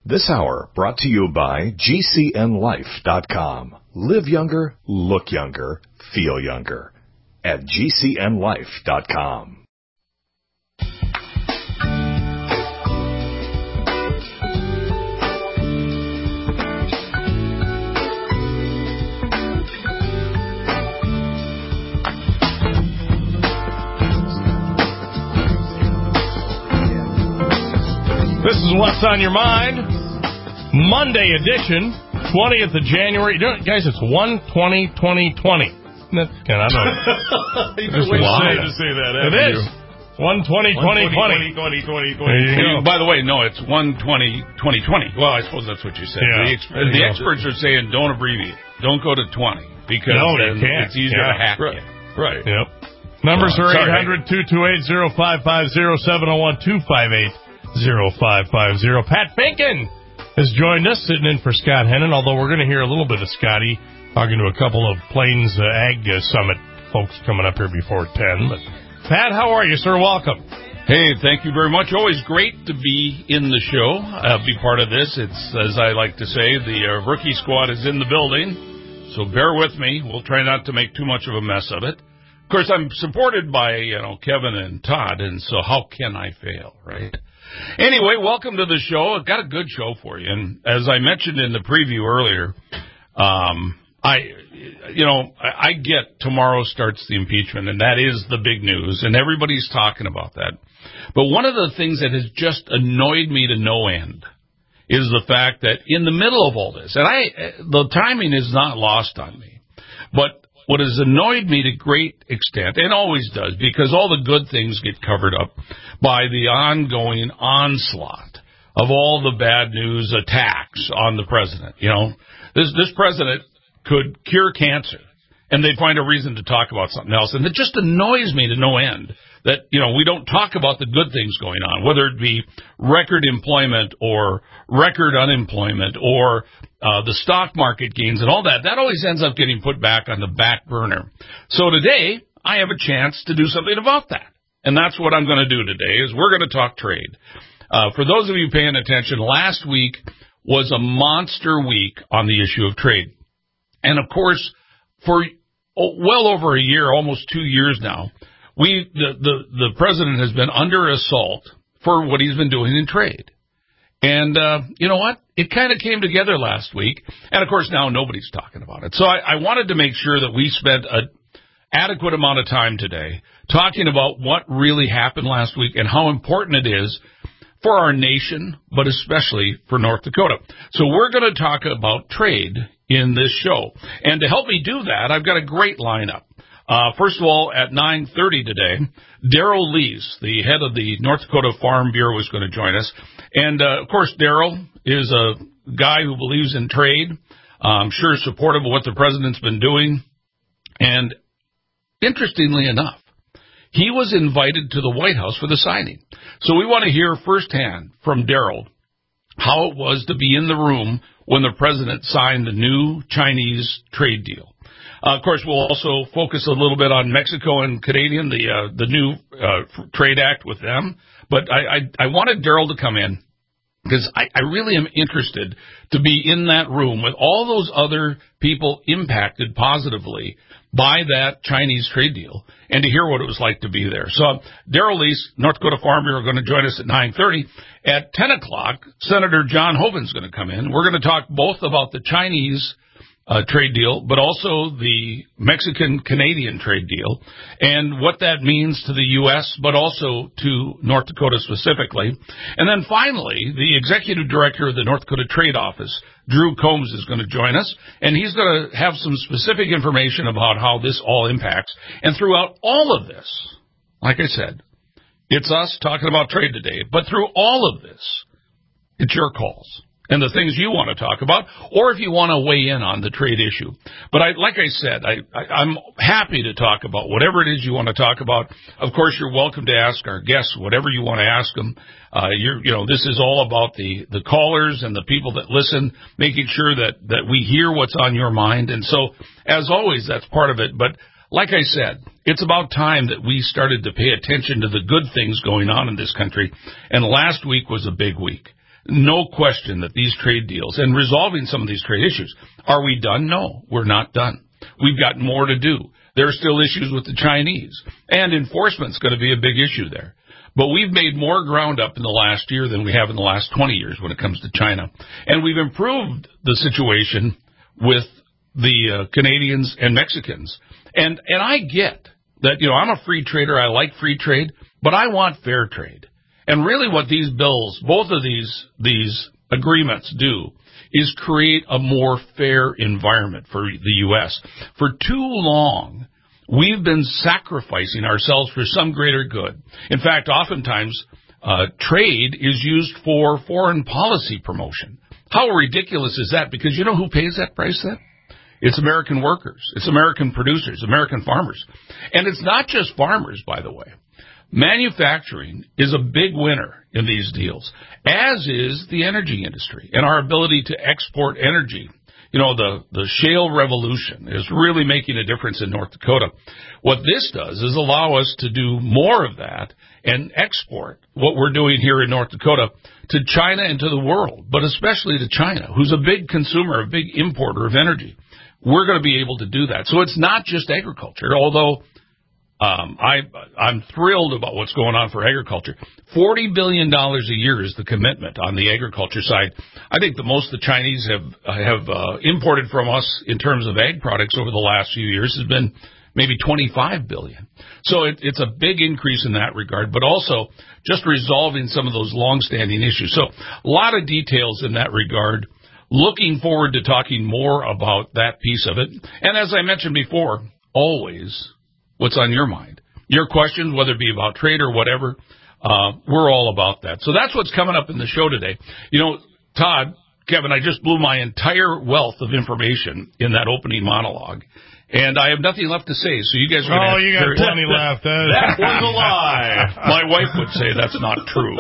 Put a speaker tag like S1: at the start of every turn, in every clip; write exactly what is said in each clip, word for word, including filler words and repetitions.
S1: This hour brought to you by G C N life dot com. Live younger, look younger, feel younger at G C N life dot com.
S2: This is What's on Your Mind, Monday edition, twentieth of January. You know, guys, it's one twenty twenty twenty. That's kind of, I don't know.
S3: It's way to say that.
S2: It is. one twenty twenty twenty.
S3: By the way, no, it's one twenty twenty twenty. Well, I suppose that's what you said.
S2: Yeah.
S3: The, ex- the experts are saying don't abbreviate. Don't go to twenty because
S2: no,
S3: then
S2: you can't.
S3: it's easier
S2: yeah.
S3: to hack
S2: right.
S3: you. Right.
S2: Yep. Numbers
S3: Well,
S2: are
S3: sorry.
S2: eight hundred, two two eight, oh five five oh, seven oh one, two five eight, oh five five oh. Pat Finken has joined us, sitting in for Scott Hennon, although we're going to hear a little bit of Scotty talking to a couple of Plains uh, Ag uh, Summit folks coming up here before ten. But Pat, how are you, sir? Welcome.
S3: Hey, thank you very much. Always great to be in the show, uh, be part of this. It's, as I like to say, the uh, rookie squad is in the building, so bear with me. We'll try not to make too much of a mess of it. Of course, I'm supported by, you know, Kevin and Todd, and so how can I fail, right? Anyway, welcome to the show. I've got a good show for you. And as I mentioned in the preview earlier, um, I, you know, I, I get tomorrow starts the impeachment, and that is the big news, and everybody's talking about that. But one of the things that has just annoyed me to no end is the fact that in the middle of all this, and I, the timing is not lost on me, but what has annoyed me to great extent, and always does, because all the good things get covered up by the ongoing onslaught of all the bad news attacks on the president. You know, this this president could cure cancer, and they'd find a reason to talk about something else. And it just annoys me to no end that, you know, we don't talk about the good things going on, whether it be record employment or record unemployment or uh, the stock market gains and all that. That always ends up getting put back on the back burner. So today, I have a chance to do something about that. And that's what I'm going to do today, is we're going to talk trade. Uh, for those of you paying attention, last week was a monster week on the issue of trade. And, of course, for well over a year, almost two years now, we the, the, the president has been under assault for what he's been doing in trade. And uh, you know what? It kind of came together last week. And, of course, now nobody's talking about it. So I, I wanted to make sure that we spent an adequate amount of time today talking about what really happened last week and how important it is for our nation, but especially for North Dakota. So we're going to talk about trade in this show. And to help me do that, I've got a great lineup. Uh, first of all, at nine thirty today, Darrell Lees, the head of the North Dakota Farm Bureau, is going to join us. And, uh, of course, Darrell is a guy who believes in trade. Uh, I'm sure supportive of what the president's been doing. And interestingly enough, he was invited to the White House for the signing. So we want to hear firsthand from Darrell how it was to be in the room when the president signed the new Chinese trade deal. Uh, of course, we'll also focus a little bit on Mexico and Canadian, the uh, the new uh, trade act with them. But I, I, I wanted Darrell to come in because I, I really am interested to be in that room with all those other people impacted positively by that Chinese trade deal and to hear what it was like to be there. So uh, Darrell Lees, North Dakota Farm Bureau, are going to join us at nine thirty. At ten o'clock, Senator John Hoeven's going to come in. We're going to talk both about the Chinese Uh, trade deal, but also the Mexican-Canadian trade deal and what that means to the U S, but also to North Dakota specifically. And then finally, the executive director of the North Dakota Trade Office, Drew Combs, is going to join us, and he's going to have some specific information about how this all impacts. And throughout all of this, like I said, it's us talking about trade today, but through all of this, it's your calls and the things you want to talk about, or if you want to weigh in on the trade issue. But I, like I said, I, I, I'm happy to talk about whatever it is you want to talk about. Of course, you're welcome to ask our guests whatever you want to ask them. Uh, you're, you know, this is all about the, the callers and the people that listen, making sure that, that we hear what's on your mind. And so, as always, that's part of it. But like I said, it's about time that we started to pay attention to the good things going on in this country. And last week was a big week. no question that these trade deals and resolving some of these trade issues, are we done? No, we're not done. We've got more to do. There are still issues with the Chinese, and enforcement's going to be a big issue there. But we've made more ground up in the last year than we have in the last twenty years when it comes to China. And we've improved the situation with the uh, Canadians and Mexicans. And and I get that, you know, I'm a free trader. I like free trade, but I want fair trade. And really what these bills, both of these these agreements do, is create a more fair environment for the U S. For too long, we've been sacrificing ourselves for some greater good. In fact, oftentimes, uh, trade is used for foreign policy promotion. How ridiculous is that? Because you know who pays that price then? It's American workers. It's American producers, American farmers. And it's not just farmers, by the way. Manufacturing is a big winner in these deals, as is the energy industry and our ability to export energy. You know, the, the shale revolution is really making a difference in North Dakota. What this does is allow us to do more of that and export what we're doing here in North Dakota to China and to the world, but especially to China, who's a big consumer, a big importer of energy. We're going to be able to do that. So it's not just agriculture, although um, I, I'm thrilled about what's going on for agriculture. forty billion dollars a year is the commitment on the agriculture side. I think the most the Chinese have have uh, imported from us in terms of ag products over the last few years has been maybe twenty-five billion dollars. So it, it's a big increase in that regard, but also just resolving some of those longstanding issues. So a lot of details in that regard. Looking forward to talking more about that piece of it. And as I mentioned before, always what's on your mind. Your questions, whether it be about trade or whatever, uh, we're all about that. So that's what's coming up in the show today. You know, Todd, Kevin, I just blew my entire wealth of information in that opening monologue. And I have nothing left to say, so you guys are going to
S2: Oh, you got
S3: carry
S2: plenty
S3: that,
S2: left.
S3: That, that was a lie. My wife would say that's not true.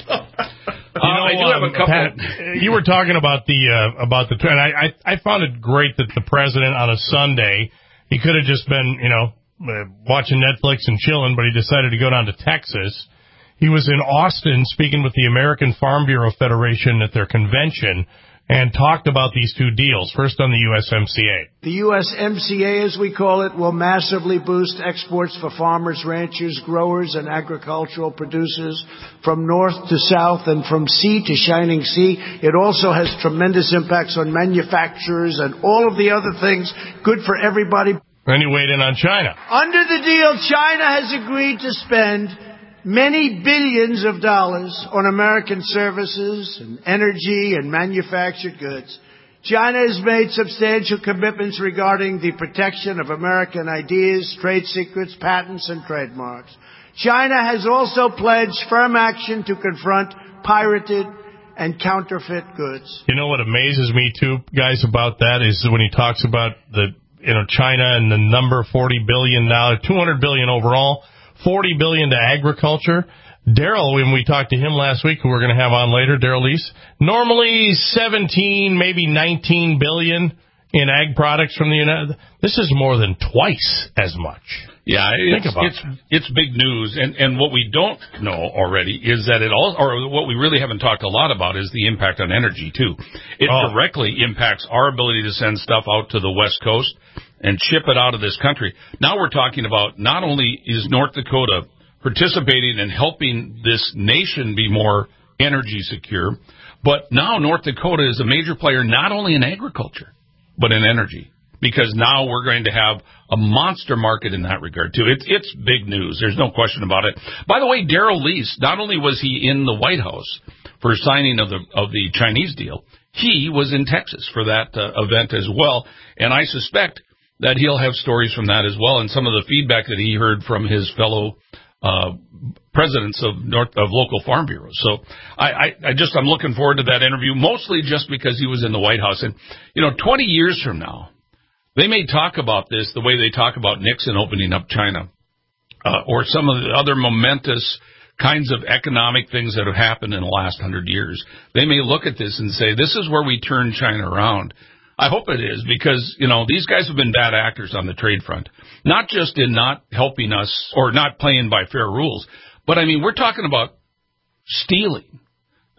S2: You know,
S3: uh, I do have a couple.
S2: Pat, you were talking about the uh, about the trend. I, I I found it great that the president on a Sunday, he could have just been, you know, uh, watching Netflix and chilling, but he decided to go down to Texas. He was in Austin speaking with the American Farm Bureau Federation at their convention and talked about these two deals. First on the U S M C A.
S4: The U S M C A, as we call it, will massively boost exports for farmers, ranchers, growers, and agricultural producers from north to south and from sea to shining sea. It also has tremendous impacts on manufacturers and all of the other things, good for everybody.
S2: Then you weighed in on China.
S4: Under the deal, China has agreed to spend many billions of dollars on American services and energy and manufactured goods. China has made substantial commitments regarding the protection of American ideas, trade secrets, patents, and trademarks. China has also pledged firm action to confront pirated and counterfeit goods.
S2: You know what amazes me, too, guys, about that is when he talks about the, you know, China and the number forty billion dollars, two hundred billion dollars overall, forty billion dollars to agriculture. Daryl, when we talked to him last week, who we're going to have on later, Daryl Lease, normally seventeen, maybe nineteen billion dollars in ag products from the United. This is more than twice as much.
S3: Yeah,
S2: Think
S3: it's
S2: about
S3: it's, it's big news, and and what we don't know already is that it all, or what we really haven't talked a lot about is the impact on energy too. It
S2: oh.
S3: directly impacts our ability to send stuff out to the West Coast and ship it out of this country. Now we're talking about not only is North Dakota participating and helping this nation be more energy secure, but now North Dakota is a major player not only in agriculture, but in energy, because now we're going to have a monster market in that regard, too. It's, it's big news. There's no question about it. By the way, Daryl Lease, not only was he in the White House for signing of the of the Chinese deal, he was in Texas for that uh, event as well, and I suspect that he'll have stories from that as well, and some of the feedback that he heard from his fellow uh presidents of North of local farm bureaus. So I, I, I just I'm looking forward to that interview, mostly just because he was in the White House. And you know, twenty years from now, they may talk about this the way they talk about Nixon opening up China, uh, or some of the other momentous kinds of economic things that have happened in the last hundred years. They may look at this and say, this is where we turn China around. I hope it is, because, you know, these guys have been bad actors on the trade front, not just in not helping us or not playing by fair rules, but, I mean, we're talking about stealing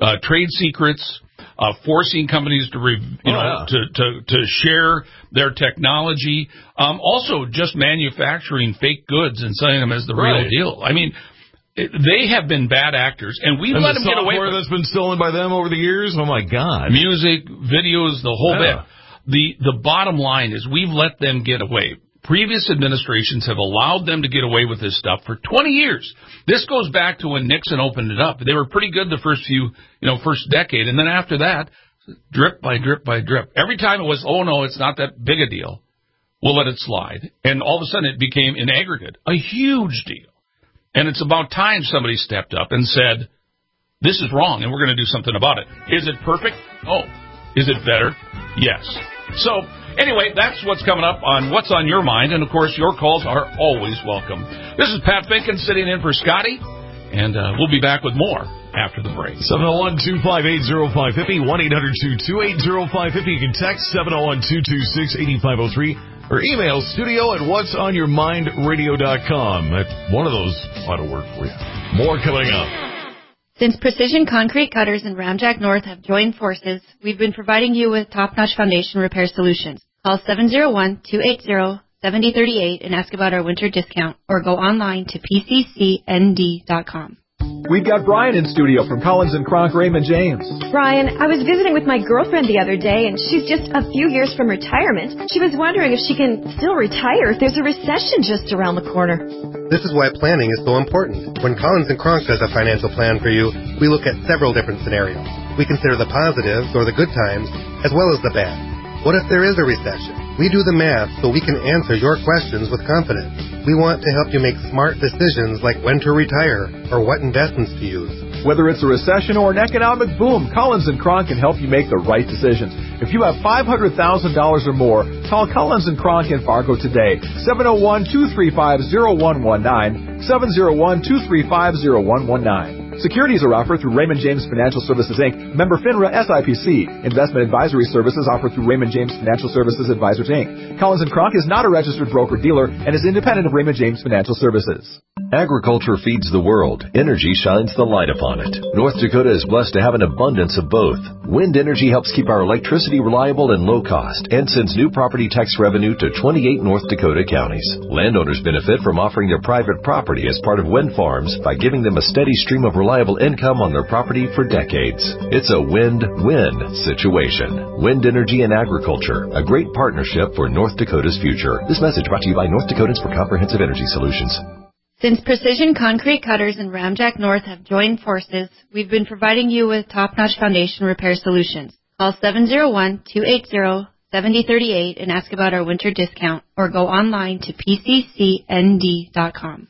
S3: uh, trade secrets, uh, forcing companies to, re, you
S2: oh,
S3: know,
S2: yeah.
S3: to, to, to share their technology. Um, also, just manufacturing fake goods and selling them as the
S2: right.
S3: real deal. I mean, it, they have been bad actors, and we've
S2: and
S3: let
S2: the
S3: them get away with
S2: software that's been stolen by them over the years. Oh my God!
S3: Music, videos, the whole
S2: yeah.
S3: bit. The the bottom line is we've let them get away. Previous administrations have allowed them to get away with this stuff for twenty years. This goes back to when Nixon opened it up. They were pretty good the first few, you know, first decade. And then after that, drip by drip by drip. Every time it was, oh, no, it's not that big a deal. We'll let it slide. And all of a sudden it became, in aggregate, a huge deal. And it's about time somebody stepped up and said, this is wrong, and we're going to do something about it. Is it perfect? Oh. Is it better? Yes. So, anyway, that's what's coming up on What's on Your Mind. And, of course, your calls are always welcome. This is Pat Finken sitting in for Scotty, and uh, we'll be back with more after the break.
S2: seven oh one, two five eight, oh five five oh, one eight hundred, two two eight, oh five five oh. You can text seven oh one, two two six, eight five oh three or email studio at whats on your mind radio dot com. One of those ought to work for you. More coming up.
S5: Since Precision Concrete Cutters and Ramjack North have joined forces, we've been providing you with top-notch foundation repair solutions. Call seven oh one, two eight oh, seven oh three eight and ask about our winter discount, or go online to p c c n d dot com.
S6: We've got Brian in studio from Collins and Kronk Raymond James.
S7: Brian, I was visiting with my girlfriend the other day, and she's just a few years from retirement. She was wondering if she can still retire if there's a recession just around the corner.
S8: This is why planning is so important. When Collins and Kronk does a financial plan for you, we look at several different scenarios. We consider the positives, or the good times, as well as the bad. What if there is a recession? We do the math so we can answer your questions with confidence. We want to help you make smart decisions like when to retire or what investments to use.
S6: Whether it's a recession or an economic boom, Collins and Kronk can help you make the right decisions. If you have five hundred thousand dollars or more, call Collins and Kronk in Fargo today. seven oh one, two three five, oh one one nine, seven oh one, two three five, oh one one nine. Securities are offered through Raymond James Financial Services, Incorporated, member FINRA S I P C. Investment advisory services offered through Raymond James Financial Services Advisors, Incorporated. Collins and Kronk is not a registered broker-dealer and is independent of Raymond James Financial Services.
S9: Agriculture feeds the world. Energy shines the light upon it. North Dakota is blessed to have an abundance of both. Wind energy helps keep our electricity reliable and low cost and sends new property tax revenue to twenty-eight North Dakota counties. Landowners benefit from offering their private property as part of wind farms by giving them a steady stream of reliable income on their property for decades. It's a win-win situation. Wind energy and agriculture, a great partnership for North Dakota's future. This message brought to you by North Dakotans for Comprehensive Energy Solutions.
S5: Since Precision Concrete Cutters and Ramjack North have joined forces, we've been providing you with top-notch foundation repair solutions. Call seven oh one, two eight oh, seven oh three eight and ask about our winter discount, or go online to p c c n d dot com.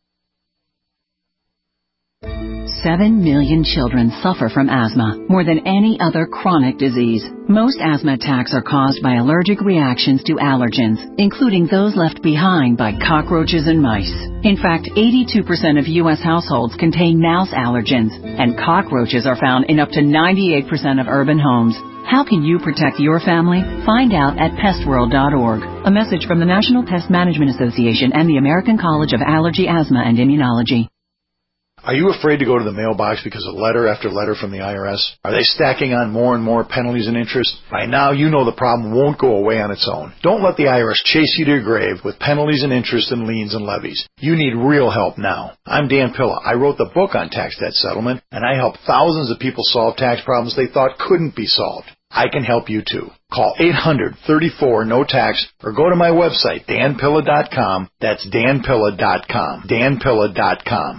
S10: Seven million children suffer from asthma, more than any other chronic disease. Most asthma attacks are caused by allergic reactions to allergens, including those left behind by cockroaches and mice. In fact, eighty-two percent of U S households contain mouse allergens, and cockroaches are found in up to ninety-eight percent of urban homes. How can you protect your family? Find out at pest world dot org. A message from the National Pest Management Association and the American College of Allergy, Asthma, and Immunology.
S11: Are you afraid to go to the mailbox because of letter after letter from the I R S? Are they stacking on more and more penalties and interest? By now, you know the problem won't go away on its own. Don't let the I R S chase you to your grave with penalties and interest and liens and levies. You need real help now. I'm Dan Pilla. I wrote the book on tax debt settlement, and I help thousands of people solve tax problems they thought couldn't be solved. I can help you too. Call eight hundred, thirty-four, no tax or go to my website, dan pilla dot com. That's dan pilla dot com. dan pilla dot com.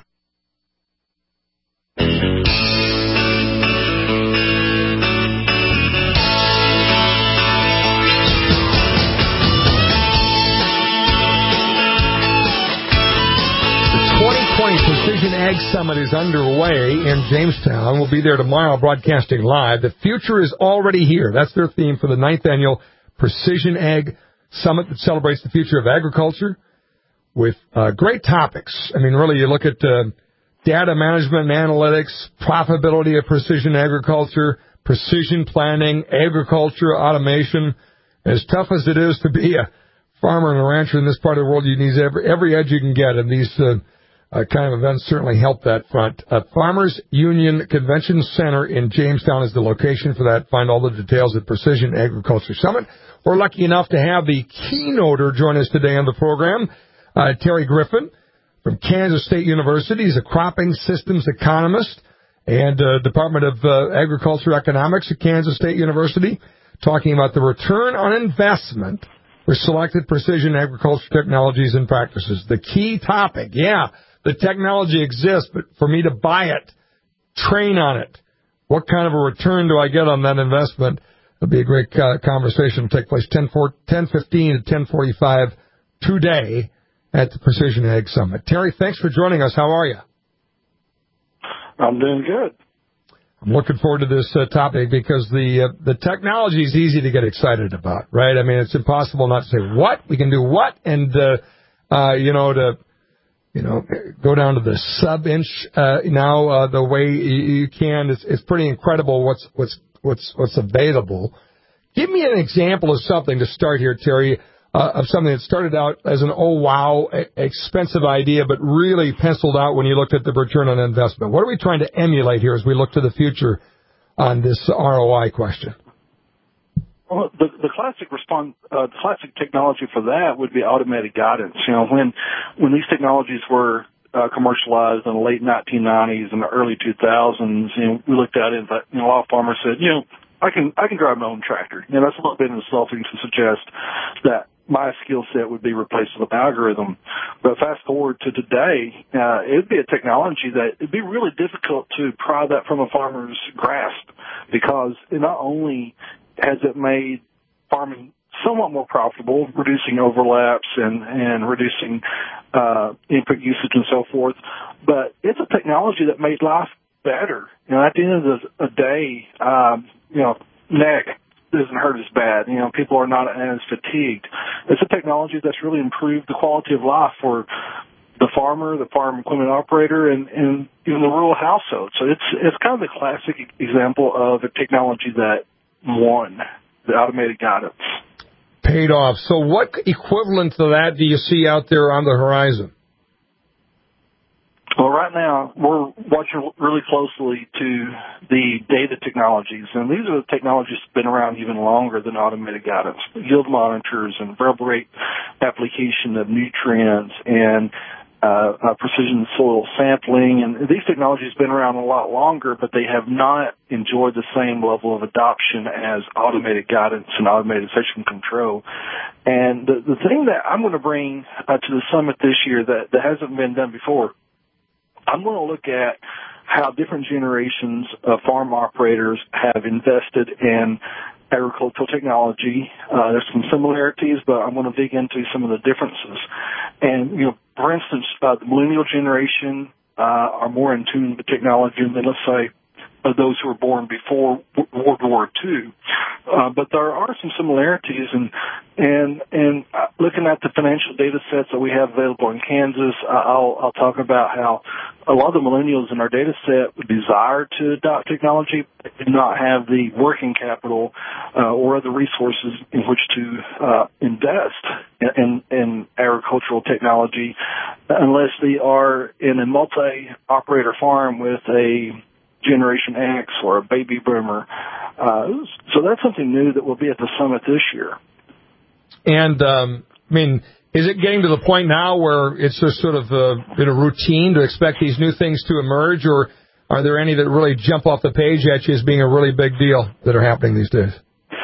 S12: Precision Ag Summit is underway in Jamestown. We'll be there tomorrow broadcasting live. The future is already here. That's their theme for the ninth annual Precision Ag Summit that celebrates the future of agriculture with uh, great topics. I mean, really, you look at uh, data management and analytics, profitability of precision agriculture, precision planning, agriculture, automation. As tough as it is to be a farmer and a rancher in this part of the world, you need every, every edge you can get in these uh, uh, kind of events certainly help that front. Uh, Farmers Union Convention Center in Jamestown is the location for that. Find all the details at Precision Agriculture Summit. We're lucky enough to have the keynoter join us today on the program, uh, Terry Griffin from Kansas State University. He's a cropping systems economist and uh, Department of uh, Agriculture Economics at Kansas State University, talking about the return on investment for selected precision agriculture technologies and practices. The key topic, yeah, the technology exists, but for me to buy it, train on it, what kind of a return do I get on that investment? It'll be a great uh, conversation. It'll take place ten fifteen to ten forty-five today at the Precision Ag Summit. Terry, thanks for joining us. How are you?
S13: I'm doing good.
S12: I'm looking forward to this uh, topic because the uh, the technology is easy to get excited about, right? I mean, it's impossible not to say what we can do, what, and uh, uh, you know to you know go down to the sub-inch uh, now uh, the way you can. It's, it's pretty incredible what's what's what's what's available. Give me an example of something to start here, Terry. Uh, of something that started out as an, oh, wow, expensive idea, but really penciled out when you looked at the return on investment. What are we trying to emulate here as we look to the future on this R O I question?
S13: Well, the, the classic response, uh, the classic technology for that would be automated guidance. You know, when when these technologies were uh, commercialized in the late nineteen nineties and the early two thousands, you know, we looked at it and thought, you know, a lot of farmers said, you know, I can I can drive my own tractor. You know, that's a little bit insulting to suggest that my skill set would be replaced with an algorithm. But fast forward to today, uh, it would be a technology that it'd be really difficult to pry that from a farmer's grasp, because it not only has it made farming somewhat more profitable, reducing overlaps and, and reducing uh, input usage and so forth, but it's a technology that made life better. You know, at the end of the, the day, um, you know, neck doesn't hurt as bad. You know, people are not as fatigued. It's a technology that's really improved the quality of life for the farmer, the farm equipment operator, and, and even the rural household. So it's it's kind of the classic example of a technology that won, the automated guidance.
S12: Paid off. So what equivalent to that do you see out there on the horizon?
S13: Well, right now, we're watching really closely to the data technologies, and these are the technologies that have been around even longer than automated guidance. Yield monitors and variable rate application of nutrients and uh, uh, precision soil sampling, and these technologies have been around a lot longer, but they have not enjoyed the same level of adoption as automated guidance and automated section control. And the, the thing that I'm going to bring uh, to the summit this year that, that hasn't been done before, I'm going to look at how different generations of farm operators have invested in agricultural technology. Uh, there's some similarities, but I'm going to dig into some of the differences. And, you know, for instance, uh, the millennial generation uh, are more in tune with technology than, let's say, uh, those who were born before World War Two. Uh, but there are some similarities, and and and uh, looking at the financial data sets that we have available in Kansas, uh, I'll I'll talk about how a lot of the millennials in our data set would desire to adopt technology, but do not have the working capital uh, or other resources in which to uh, invest in, in agricultural technology, unless they are in a multi-operator farm with a Generation X or a baby boomer. Uh, so that's something new that will be at the summit this year.
S12: And, um, I mean, is it getting to the point now where it's just sort of uh, been a routine to expect these new things to emerge, or are there any that really jump off the page at you as being a really big deal that are happening these days?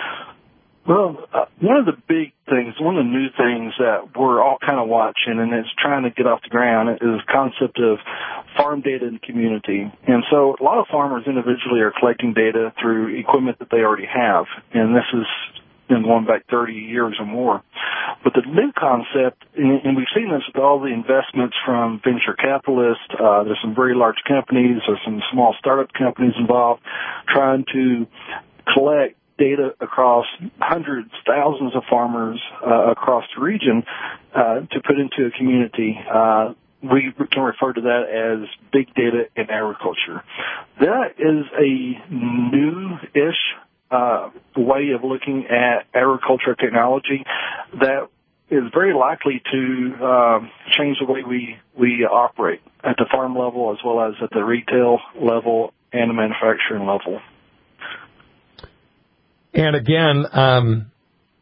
S13: Well, uh, one of the big things, one of the new things that we're all kind of watching, and it's trying to get off the ground, is the concept of farm data in the community. And so a lot of farmers individually are collecting data through equipment that they already have, and this is been going back thirty years or more. But the new concept, and, and we've seen this with all the investments from venture capitalists, uh, there's some very large companies, there's some small startup companies involved trying to collect data across hundreds, thousands of farmers uh, across the region uh, to put into a community. Uh, we can refer to that as big data in agriculture. That is a new-ish uh, way of looking at agriculture technology that is very likely to uh, change the way we, we operate at the farm level as well as at the retail level and the manufacturing level.
S12: And again, um,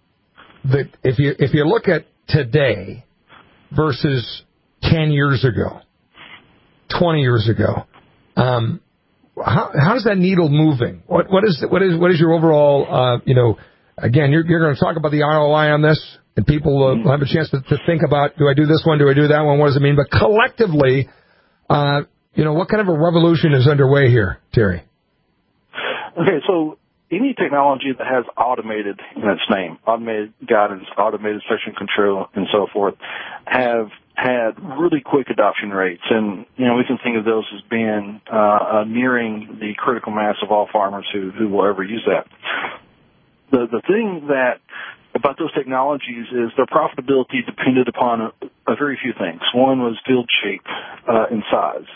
S12: the, if you if you look at today versus ten years ago, twenty years ago, um, how how is that needle moving? What what is what is what is your overall uh, you know? Again, you're you're going to talk about the R O I on this, and people uh, will have a chance to, to think about, do I do this one, do I do that one? What does it mean? But collectively, uh, you know, what kind of a revolution is underway here, Terry?
S13: Okay, so any technology that has automated in its name, automated guidance, automated section control, and so forth, have had really quick adoption rates. And, you know, we can think of those as being uh, uh, nearing the critical mass of all farmers who, who will ever use that. The, the thing that about those technologies is their profitability depended upon a, a very few things. One was field shape uh, and size.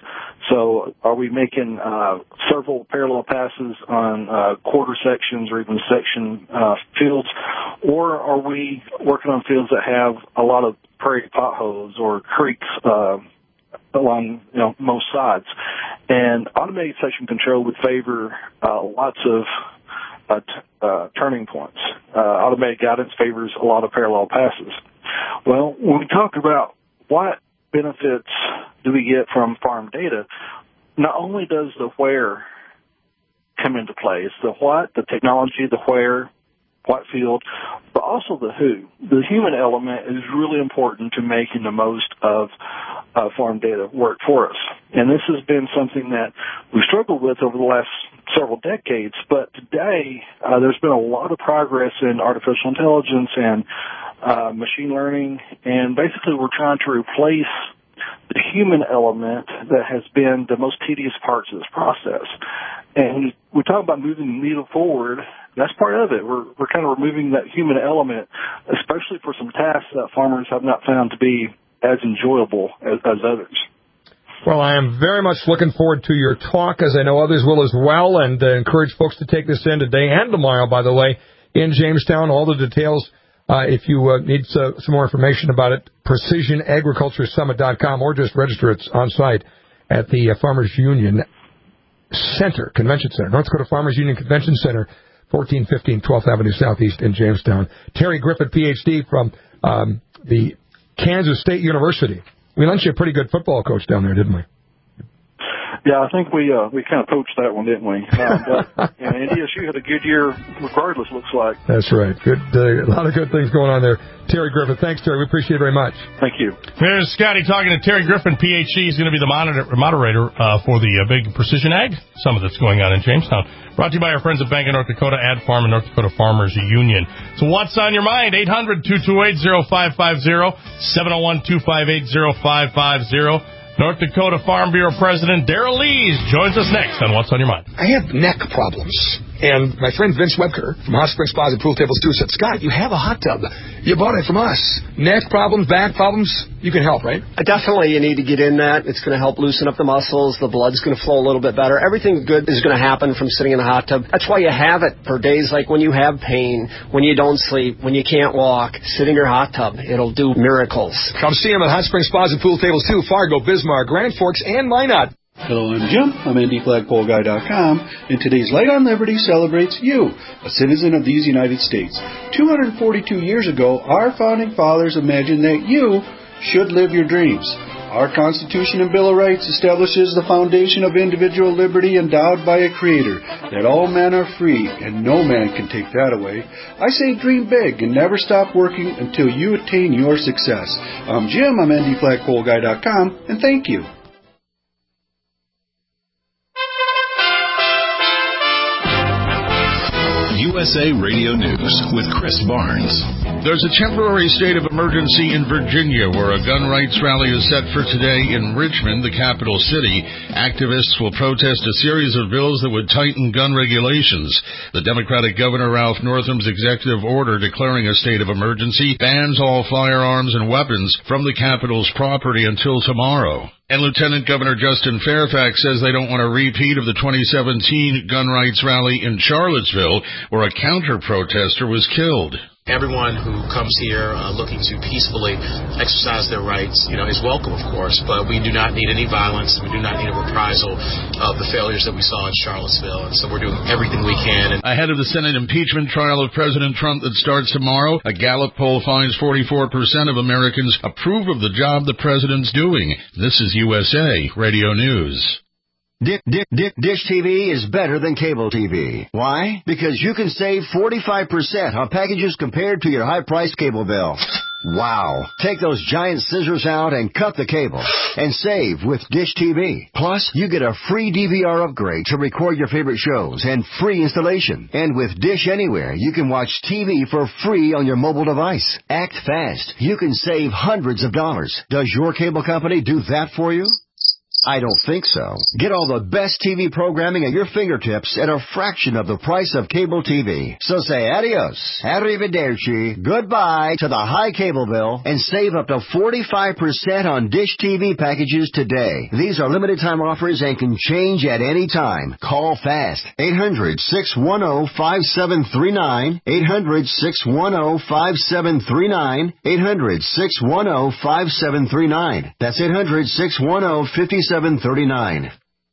S13: So are we making uh, several parallel passes on uh, quarter sections or even section uh, fields, or are we working on fields that have a lot of prairie potholes or creeks uh, along, you know, most sides? And automated section control would favor uh, lots of Uh, t- uh, turning points. Uh, automated guidance favors a lot of parallel passes. Well, when we talk about what benefits do we get from farm data, not only does the where come into play, it's the what, the technology, the where, what field, but also the who. The human element is really important to making the most of uh, farm data work for us. And this has been something that we've struggled with over the last several decades, but today uh, there's been a lot of progress in artificial intelligence and uh, machine learning, and basically we're trying to replace the human element that has been the most tedious parts of this process. And we talk about moving the needle forward. That's part of it. We're we're kind of removing that human element, especially for some tasks that farmers have not found to be as enjoyable as, as others.
S12: Well, I am very much looking forward to your talk, as I know others will as well, and uh, encourage folks to take this in today and tomorrow, by the way, in Jamestown. All the details, uh, if you uh, need uh, some more information about it, precision agriculture summit dot com, or just register. It's on site at the uh, Farmers Union Center, Convention Center, North Dakota Farmers Union Convention Center, fourteen fifteen twelfth Avenue Southeast in Jamestown. Terry Griffith, P H D from um, the Kansas State University. We lent you a pretty good football coach down there, didn't we?
S13: Yeah, I think we uh, we kind of poached that one, didn't we? Uh, but you know, N D S U had a good year, regardless. Looks like.
S12: That's right. Good, uh, a lot of good things going on there. Terry Griffin, thanks, Terry. We appreciate it very much.
S13: Thank you.
S2: Here's Scotty talking to Terry Griffin, P H D. He's going to be the monitor, moderator uh, for the uh, big Precision Ag Summit that's going on in Jamestown. Brought to you by our friends at Bank of North Dakota, Ad Farm, and North Dakota Farmers Union. So what's on your mind? eight hundred two two eight oh five five oh, seven oh one two five eight oh five five oh. North Dakota Farm Bureau President Darrell Lees joins us next on What's on Your Mind.
S14: I have neck problems, and my friend Vince Webker from Hot Springs Spas and Pool Tables too said, Scott, you have a hot tub. You bought it from us. Neck problems, back problems, you can help, right?
S15: Definitely you need to get in that. It's going to help loosen up the muscles. The blood's going to flow a little bit better. Everything good is going to happen from sitting in a hot tub. That's why you have it for days like when you have pain, when you don't sleep, when you can't walk. Sit in your hot tub. It'll do miracles.
S14: Come see him at Hot Springs Spas and Pool Tables too, Fargo, Bismarck, Grand Forks, and Minot.
S16: Hello, I'm Jim. I'm N D Flagpole Guy dot com, and today's Light on Liberty celebrates you, a citizen of these United States. two hundred forty-two years ago, our founding fathers imagined that you should live your dreams. Our Constitution and Bill of Rights establishes the foundation of individual liberty endowed by a Creator, that all men are free, and no man can take that away. I say dream big and never stop working until you attain your success. I'm Jim. I'm N D Flagpole Guy dot com, and thank you.
S1: U S A Radio News with Chris Barnes.
S17: There's a temporary state of emergency in Virginia where a gun rights rally is set for today in Richmond, the capital city. Activists will protest a series of bills that would tighten gun regulations. The Democratic Governor Ralph Northam's executive order declaring a state of emergency bans all firearms and weapons from the capital's property until tomorrow. And Lieutenant Governor Justin Fairfax says they don't want a repeat of the twenty seventeen gun rights rally in Charlottesville, where a counter-protester was killed.
S18: Everyone who comes here uh, looking to peacefully exercise their rights, you know, is welcome, of course, but we do not need any violence. We do not need a reprisal of the failures that we saw in Charlottesville, and so we're doing everything we can. And
S17: ahead of the Senate impeachment trial of President Trump that starts tomorrow, a Gallup poll finds forty-four percent of Americans approve of the job the president's doing. This is U S A Radio News.
S19: Dick, Dick, Dick, Dish T V is better than cable T V. Why? Because you can save forty-five percent on packages compared to your high-priced cable bill. Wow. Take those giant scissors out and cut the cable and save with Dish T V. Plus, you get a free D V R upgrade to record your favorite shows and free installation. And with Dish Anywhere, you can watch T V for free on your mobile device. Act fast. You can save hundreds of dollars. Does your cable company do that for you? I don't think so. Get all the best T V programming at your fingertips at a fraction of the price of cable T V. So say adios, arrivederci, goodbye to the high cable bill and save up to forty-five percent on Dish T V packages today. These are limited time offers and can change at any time. Call fast. eight hundred, six one zero, five seven three nine. eight hundred, six one zero, five seven three nine. eight hundred, six one zero, five seven three nine. That's eight hundred, six one zero, five seven three nine.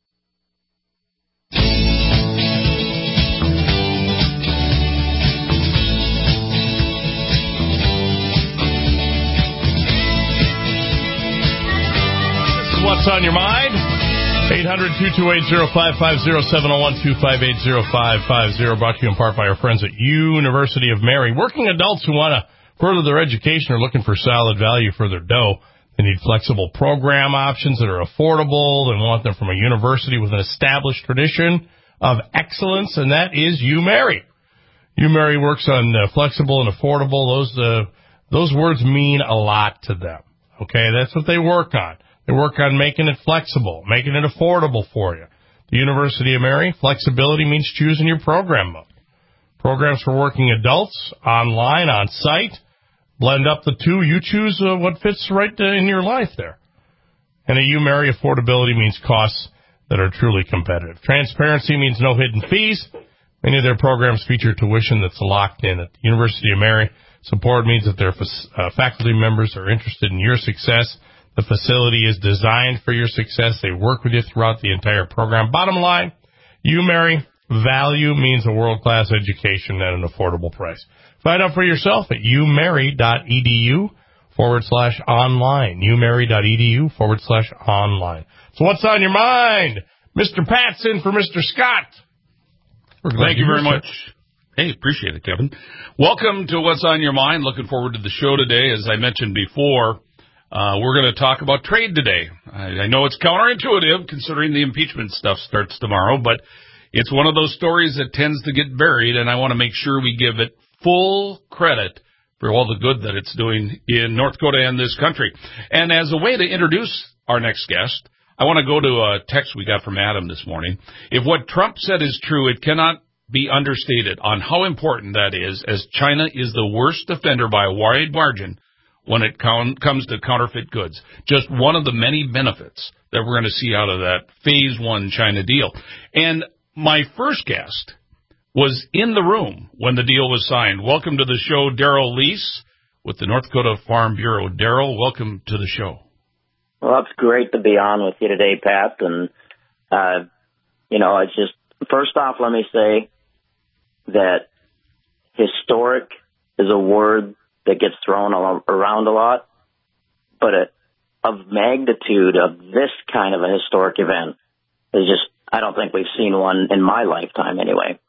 S2: What's on your mind? eight hundred, two two eight, zero five five zero, seven zero one, two five eight, zero five five zero. Brought to you in part by our friends at University of Mary. Working adults who want to further their education are looking for solid value for their dough. They need flexible program options that are affordable. They want them from a university with an established tradition of excellence, and that is UMary. UMary works on uh, flexible and affordable. Those uh, those words mean a lot to them. Okay, that's what they work on. They work on making it flexible, making it affordable for you. The University of Mary, flexibility means choosing your program mode. Programs for working adults, online, on site. Blend up the two. You choose uh, what fits right uh, in your life there. And at UMary, affordability means costs that are truly competitive. Transparency means no hidden fees. Many of their programs feature tuition that's locked in. At the University of Mary, support means that their uh, faculty members are interested in your success. The facility is designed for your success. They work with you throughout the entire program. Bottom line, UMary, value means a world-class education at an affordable price. Find out for yourself at umary.edu forward slash online. umary.edu forward slash online. So what's on your mind? Mister Pat's in for Mister Scott.
S3: Thank you very much. Hey, appreciate it, Kevin. Welcome to What's on Your Mind. Looking forward to the show today. As I mentioned before, uh, we're going to talk about trade today. I, I know it's counterintuitive considering the impeachment stuff starts tomorrow, but it's one of those stories that tends to get buried, and I want to make sure we give it full credit for all the good that it's doing in North Dakota and this country. And as a way to introduce our next guest, I want to go to a text we got from Adam this morning. If what Trump said is true, it cannot be understated on how important that is, as China is the worst offender by a wide margin when it com- comes to counterfeit goods. Just one of the many benefits that we're going to see out of that phase one China deal. And my first guest was in the room when the deal was signed. Welcome to the show, Daryl Lease with the North Dakota Farm Bureau. Daryl, welcome to the show.
S20: Well, it's great to be on with you today, Pat. And, uh, you know, it's just, first off, let me say that historic is a word that gets thrown around a lot, but it, of magnitude of this kind of a historic event is just, I don't think we've seen one in my lifetime anyway.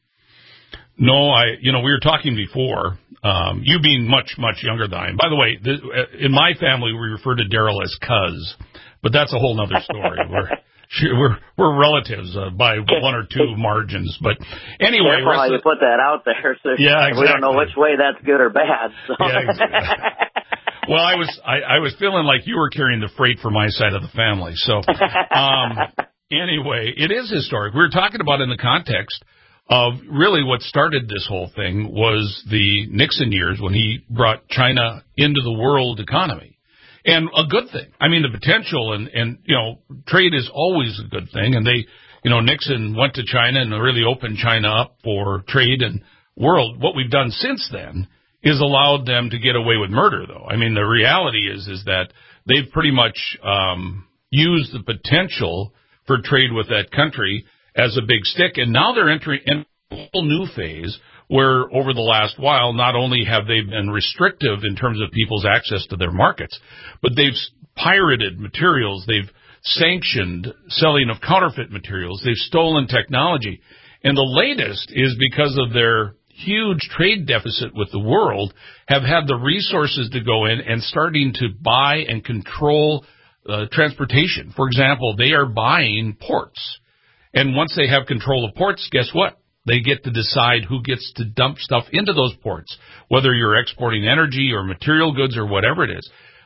S3: No, I, you know, we were talking before, um, you being much, much younger than I am. By the way, the, in my family, we refer to Daryl as Cuz, but that's a whole other story. we're, we're, we're relatives uh, by one or two margins. But anyway.
S20: Careful how you put that out there. So
S3: yeah, exactly.
S20: We don't know which way that's good or bad. So.
S3: Yeah, exactly. Well, I was, I, I was feeling like you were carrying the freight for my side of the family. So, um, anyway, it is historic. We were talking about in the context of really what started this whole thing was the Nixon years when he brought China into the world economy. And a good thing. I mean, the potential and, and, you know, trade is always a good thing. And they, you know, Nixon went to China and really opened China up for trade and world. What we've done since then is allowed them to get away with murder, though. I mean, the reality is is that they've pretty much um, used the potential for trade with that country as a big stick, and now they're entering in a whole new phase where over the last while, not only have they been restrictive in terms of people's access to their markets, but they've pirated materials, they've sanctioned selling of counterfeit materials, they've stolen technology. And the latest is because of their huge trade deficit with the world, have had the resources to go in and starting to buy and control uh, transportation. For example, they are buying ports. And once they have control of ports, guess what? They get to decide who gets to dump stuff into those ports, whether you're exporting energy or material goods or whatever it is.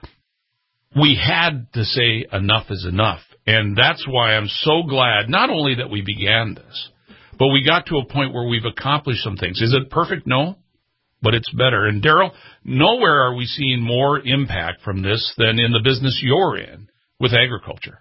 S3: We had to say enough is enough. And that's why I'm so glad not only that we began this, but we got to a point where we've accomplished some things. Is it perfect? No, but it's better. And Daryl, nowhere are we seeing more impact from this than in the business you're in with agriculture.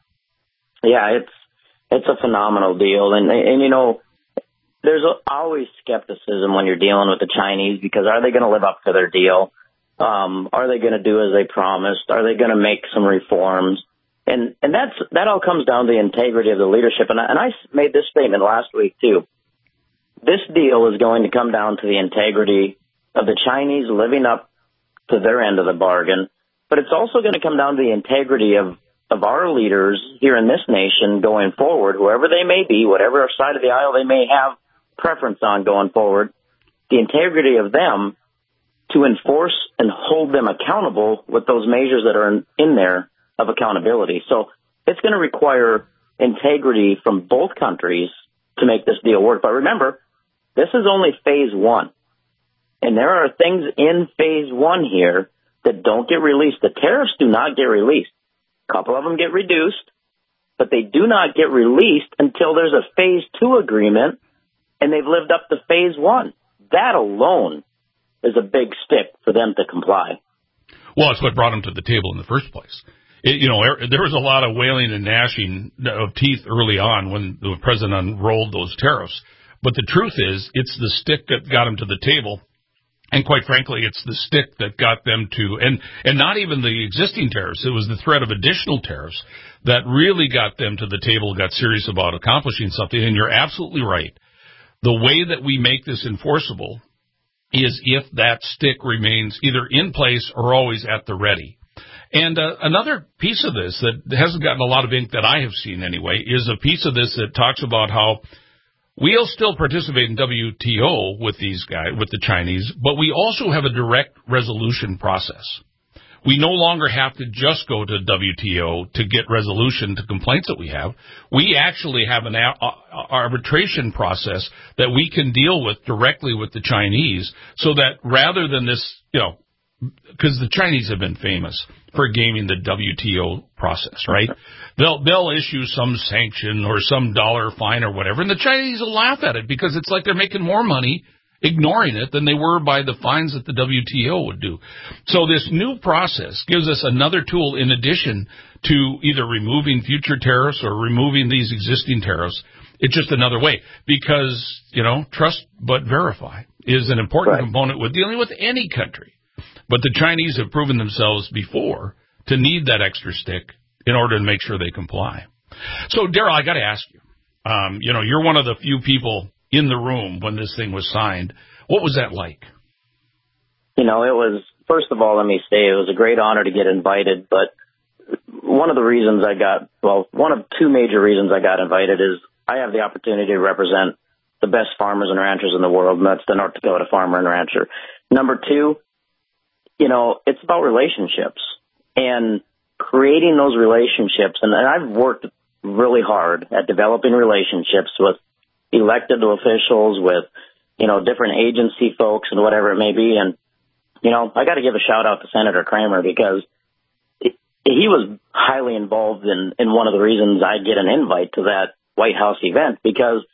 S20: Yeah, it's it's a phenomenal deal. And, and you know, there's always skepticism when you're dealing with the Chinese because are they going to live up to their deal? Um, are they going to do as they promised? Are they going to make some reforms? And and that's that all comes down to the integrity of the leadership. And I, and I made this statement last week, too. This deal is going to come down to the integrity of the Chinese living up to their end of the bargain. But it's also going to come down to the integrity of, of our leaders here in this nation going forward, whoever they may be, whatever side of the aisle they may have preference on going forward, the integrity of them to enforce and hold them accountable with those measures that are in, in there of accountability. So it's going to require integrity from both countries to make this deal work. But remember, this is only phase one. And there are things in phase one here that don't get released. The tariffs do not get released. A couple of them get reduced, but they do not get released until there's a phase two agreement and they've lived up to phase one. That alone is a big stick for them to comply.
S3: Well, it's what brought them to the table in the first place. It, you know, there was a lot of wailing and gnashing of teeth early on when the president unrolled those tariffs. But the truth is, it's the stick that got them to the table. And quite frankly, it's the stick that got them to, and, and not even the existing tariffs. It was the threat of additional tariffs that really got them to the table, got serious about accomplishing something. And you're absolutely right. The way that we make this enforceable is if that stick remains either in place or always at the ready. And uh, another piece of this that hasn't gotten a lot of ink that I have seen anyway is a piece of this that talks about how we'll still participate in W T O with these guys, with the Chinese, but we also have a direct resolution process. We no longer have to just go to W T O to get resolution to complaints that we have. We actually have an a- arbitration process that we can deal with directly with the Chinese so that rather than this, you know, because the Chinese have been famous for gaming the W T O process, right? They'll they'll issue some sanction or some dollar fine or whatever, and the Chinese will laugh at it because it's like they're making more money ignoring it than they were by the fines that the W T O would do. So this new process gives us another tool in addition to either removing future tariffs or removing these existing tariffs. It's just another way because, you know, trust but verify is an important right. component with dealing with any country. But the Chinese have proven themselves before to need that extra stick in order to make sure they comply. So, Daryl, I got to ask you, um, you know, you're one of the few people in the room when this thing was signed. What was that like?
S20: You know, it was, first of all, let me say it was a great honor to get invited. But one of the reasons I got, well, one of two major reasons I got invited is I have the opportunity to represent the best farmers and ranchers in the world, and that's the North Dakota Farmer and Rancher. Number two, you know, it's about relationships and creating those relationships. And, and I've worked really hard at developing relationships with elected officials, with, you know, different agency folks and whatever it may be. And, you know, I got to give a shout out to Senator Kramer because it, he was highly involved in, in one of the reasons I get an invite to that White House event because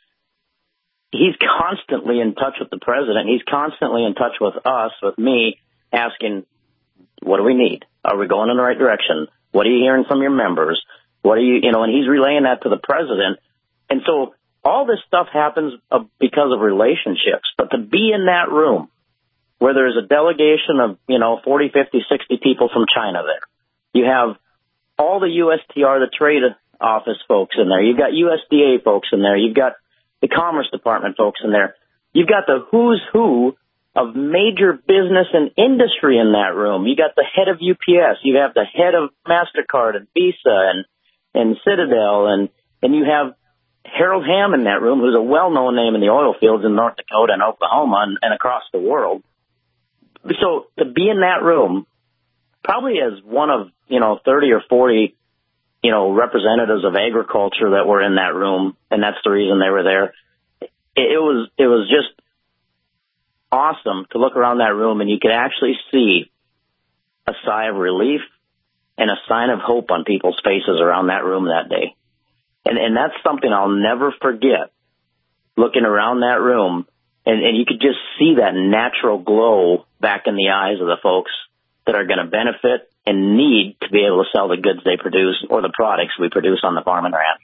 S20: he's constantly in touch with the president. He's constantly in touch with us, with me, asking, what do we need? Are we going in the right direction? What are you hearing from your members? What are you, you know, and he's relaying that to the president. And so all this stuff happens because of relationships. But to be in that room where there's a delegation of, you know, forty, fifty, sixty people from China there. You have all the U S T R, the trade office folks in there. You've got U S D A folks in there. You've got the Commerce Department folks in there. You've got the who's who of major business and industry in that room. You got the head of U P S. You have the head of MasterCard and Visa and, and Citadel. And, and you have Harold Hamm in that room, who's a well-known name in the oil fields in North Dakota and Oklahoma and, and across the world. So to be in that room, probably as one of, you know, thirty or forty, you know, representatives of agriculture that were in that room, and that's the reason they were there. It, it was, it was just awesome to look around that room, and you could actually see a sigh of relief and a sign of hope on people's faces around that room that day. And, and that's something I'll never forget, looking around that room, and, and you could just see that natural glow back in the eyes of the folks that are going to benefit and need to be able to sell the goods they produce or the products we produce on the farm and ranch.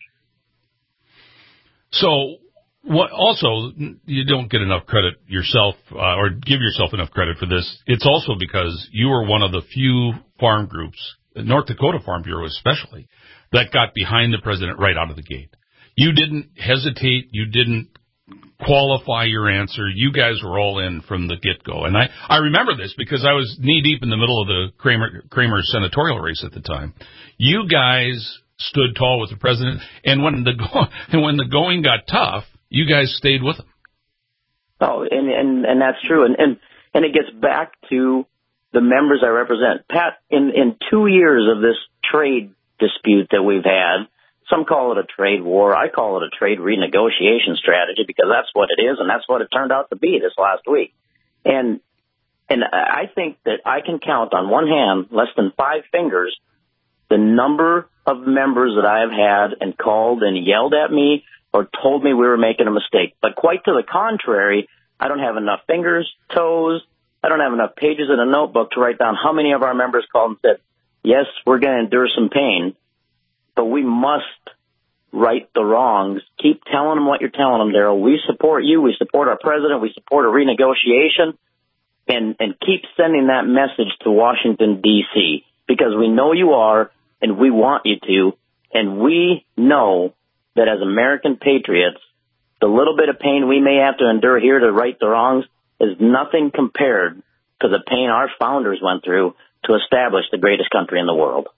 S3: So what, also, you don't get enough credit yourself uh, or give yourself enough credit for this. It's also because you were one of the few farm groups, North Dakota Farm Bureau especially, that got behind the president right out of the gate. You didn't hesitate. You didn't qualify your answer. You guys were all in from the get-go. And I, I remember this because I was knee-deep in the middle of the Kramer, Kramer senatorial race at the time. You guys stood tall with the president, and when the go, and when the going got tough, you guys stayed with him.
S20: Oh, and, and, and that's true. And, and, and it gets back to the members I represent. Pat, in, in two years of this trade dispute that we've had, some call it a trade war. I call it a trade renegotiation strategy because that's what it is, and that's what it turned out to be this last week. And and I think that I can count on one hand, less than five fingers, the number of members that I have had and called and yelled at me or told me we were making a mistake. But quite to the contrary, I don't have enough fingers, toes, I don't have enough pages in a notebook to write down how many of our members called and said, yes, we're going to endure some pain, but we must right the wrongs. Keep telling them what you're telling them, Daryl. We support you. We support our president. We support a renegotiation. And, and keep sending that message to Washington, D C, because we know you are, and we want you to. And we know that as American patriots, the little bit of pain we may have to endure here to right the wrongs is nothing compared to the pain our founders went through to establish the greatest country in the world.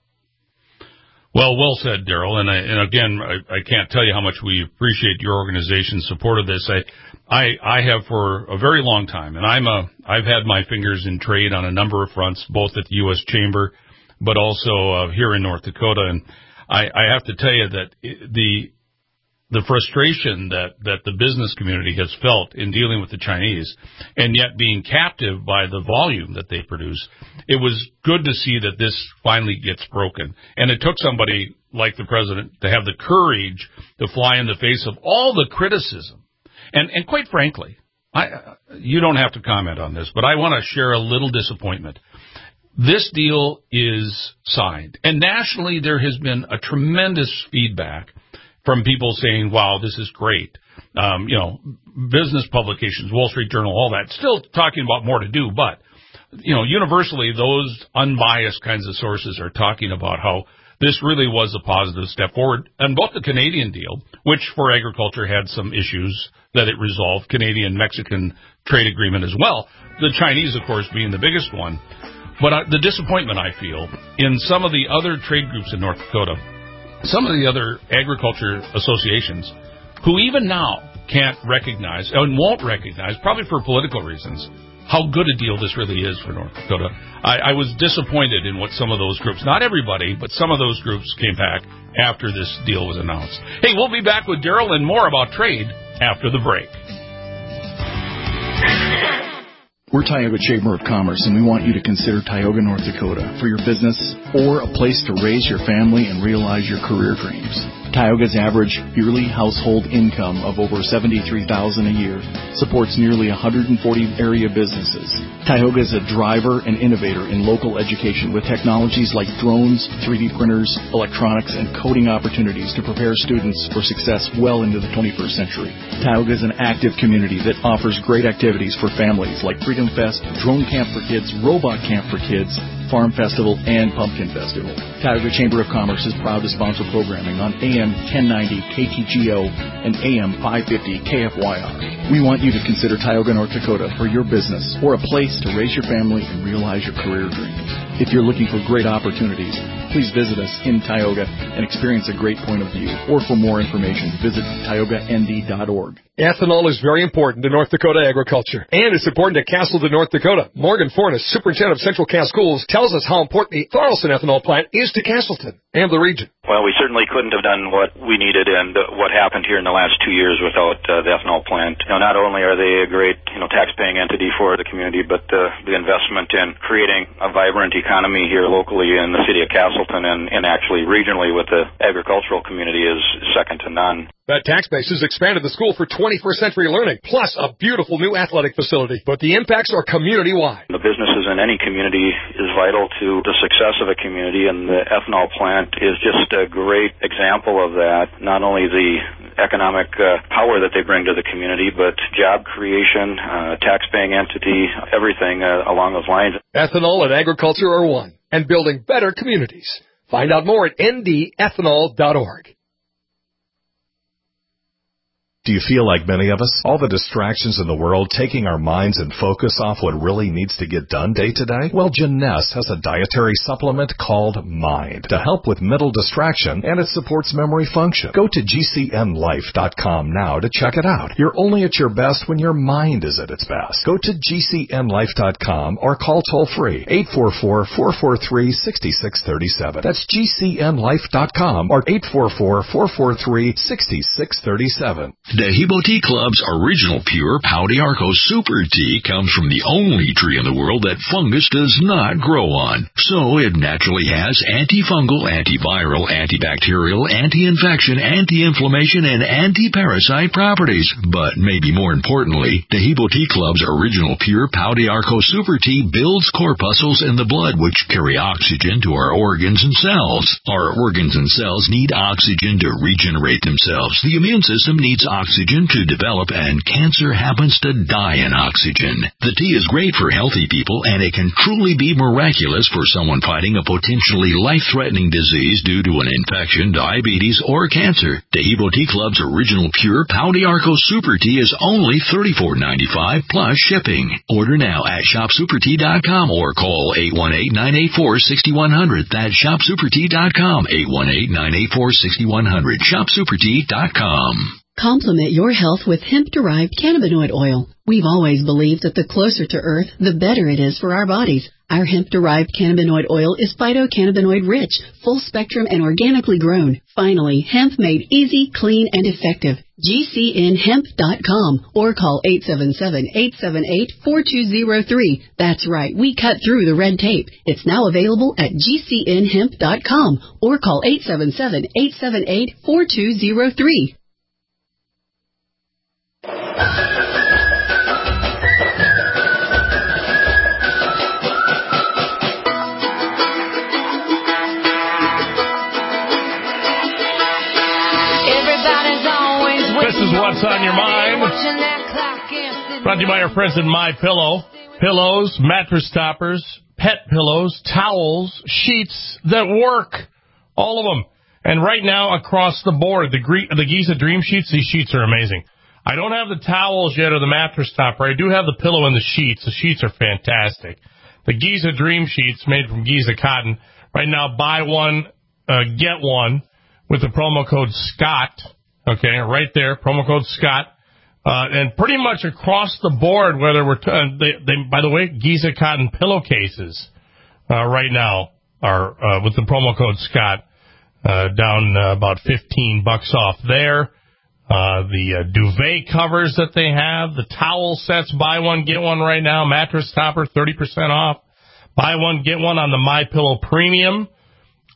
S3: Well, well said, Daryl. And, I, and again, I, I can't tell you how much we appreciate your organization's support of this. I, I, I have for a very long time, and I'm a, I've had my fingers in trade on a number of fronts, both at the U S Chamber, but also uh, here in North Dakota. And I, I have to tell you that the the frustration that, that the business community has felt in dealing with the Chinese and yet being captive by the volume that they produce, it was good to see that this finally gets broken. And it took somebody like the president to have the courage to fly in the face of all the criticism. And, and quite frankly, I, you don't have to comment on this, but I want to share a little disappointment. This deal is signed. And nationally, there has been a tremendous feedback from people saying, wow, this is great. Um, you know, business publications, Wall Street Journal, all that, still talking about more to do. But, you know, universally, those unbiased kinds of sources are talking about how this really was a positive step forward. And both the Canadian deal, which for agriculture had some issues that it resolved, Canadian-Mexican trade agreement as well, the Chinese, of course, being the biggest one. But uh, the disappointment I feel in some of the other trade groups in North Dakota, some of the other agriculture associations who even now can't recognize and won't recognize, probably for political reasons, how good a deal this really is for North Dakota. I, I was disappointed in what some of those groups, not everybody, but some of those groups came back after this deal was announced. Hey, we'll be back with Daryl and more about trade after the break.
S21: We're Tioga Chamber of Commerce, and we want you to consider Tioga, North Dakota for your business or a place to raise your family and realize your career dreams. Tioga's average yearly household income of over seventy-three thousand dollars a year supports nearly one hundred forty area businesses. Tioga is a driver and innovator in local education with technologies like drones, three D printers, electronics, and coding opportunities to prepare students for success well into the twenty-first century. Tioga is an active community that offers great activities for families like Freedom Fest, Drone Camp for Kids, Robot Camp for Kids, Farm Festival, and Pumpkin Festival. Tioga Chamber of Commerce is proud to sponsor programming on A M ten ninety K T G O and A M five fifty K F Y R. We want you to consider Tioga, North Dakota for your business or a place to raise your family and realize your career dreams. If you're looking for great opportunities, please visit us in Tioga and experience a great point of view. Or for more information, visit tioga n d dot org.
S12: Ethanol is very important to North Dakota agriculture, and it's important to Castleton, North Dakota. Morgan Fornes, Superintendent of Central Cass Schools, tells us how important the Thorolson ethanol plant is to Castleton and the region.
S4: Well, we certainly couldn't have done what we needed and what happened here in the last two years without uh, the ethanol plant. You know, not only are they a great, you know, tax-paying entity for the community, but uh, the investment in creating a vibrant economy here locally in the city of Castleton and, and actually regionally with the agricultural community is second to none.
S12: That tax base has expanded the school for twenty-first century learning, plus a beautiful new athletic facility. But the impacts are community-wide.
S4: The businesses in any community is vital to the success of a community, and the ethanol plant is just a great example of that. Not only the economic uh, power that they bring to the community, but job creation, uh, tax-paying entity, everything uh, along those lines.
S12: Ethanol and agriculture are one, and building better communities. Find out more at n d ethanol dot org.
S1: Do you feel like many of us? All the distractions in the world taking our minds and focus off what really needs to get done day to day? Well, Jeunesse has a dietary supplement called Mind to help with mental distraction, and it supports memory function. Go to G C N life dot com now to check it out. You're only at your best when your mind is at its best. Go to G C N life dot com or call toll-free eight four four, four four three, six six three seven. That's G C N life dot com or eight four four, four four three, six six three seven.
S22: Dehibo Tea Club's original pure Pau d'Arco Super Tea comes from the only tree in the world that fungus does not grow on. So it naturally has antifungal, antiviral, antibacterial, anti-infection, anti-inflammation, and anti-parasite properties. But maybe more importantly, Dehibo Tea Club's original pure Pau d'Arco Super Tea builds corpuscles in the blood which carry oxygen to our organs and cells. Our organs and cells need oxygen to regenerate themselves. The immune system needs oxygen oxygen to develop, and cancer happens to die in oxygen. The tea is great for healthy people, and it can truly be miraculous for someone fighting a potentially life-threatening disease due to an infection, diabetes, or cancer. Dehibo Tea Club's original pure Pau d'Arco Super Tea is only thirty-four ninety-five plus shipping. Order now at shop super tea dot com or call eight one eight, nine eight four, six one zero zero. That's shop super tea dot com, eight one eight, nine eight four, six one zero zero, shop super tea dot com.
S23: Complement your health with hemp-derived cannabinoid oil. We've always believed that the closer to Earth, the better it is for our bodies. Our hemp-derived cannabinoid oil is phytocannabinoid rich, full spectrum, and organically grown. Finally, hemp made easy, clean, and effective. G C N hemp dot com or call eight seven seven, eight seven eight, four two zero three. That's right, we cut through the red tape. It's now available at G C N hemp dot com or call eight seven seven, eight seven eight, four two zero three.
S2: This is what's on your mind. Brought to you by our friends at My Pillow. Pillows, mattress toppers, pet pillows, towels, sheets that work. All of them. And right now, across the board, the, Gre- the Giza Dream Sheets, these sheets are amazing. I don't have the towels yet or the mattress topper. I do have the pillow and the sheets. The sheets are fantastic. The Giza Dream Sheets made from Giza cotton. Right now, buy one, uh, get one with the promo code SCOTT. Okay, right there, promo code SCOTT. Uh, and pretty much across the board, whether we're, t- uh, they, they, by the way, Giza cotton pillowcases, uh, right now are, uh, with the promo code SCOTT, uh, down uh, about fifteen bucks off there. Uh, the uh, duvet covers that they have, the towel sets, buy one, get one right now. Mattress topper, thirty percent off. Buy one, get one on the MyPillow Premium.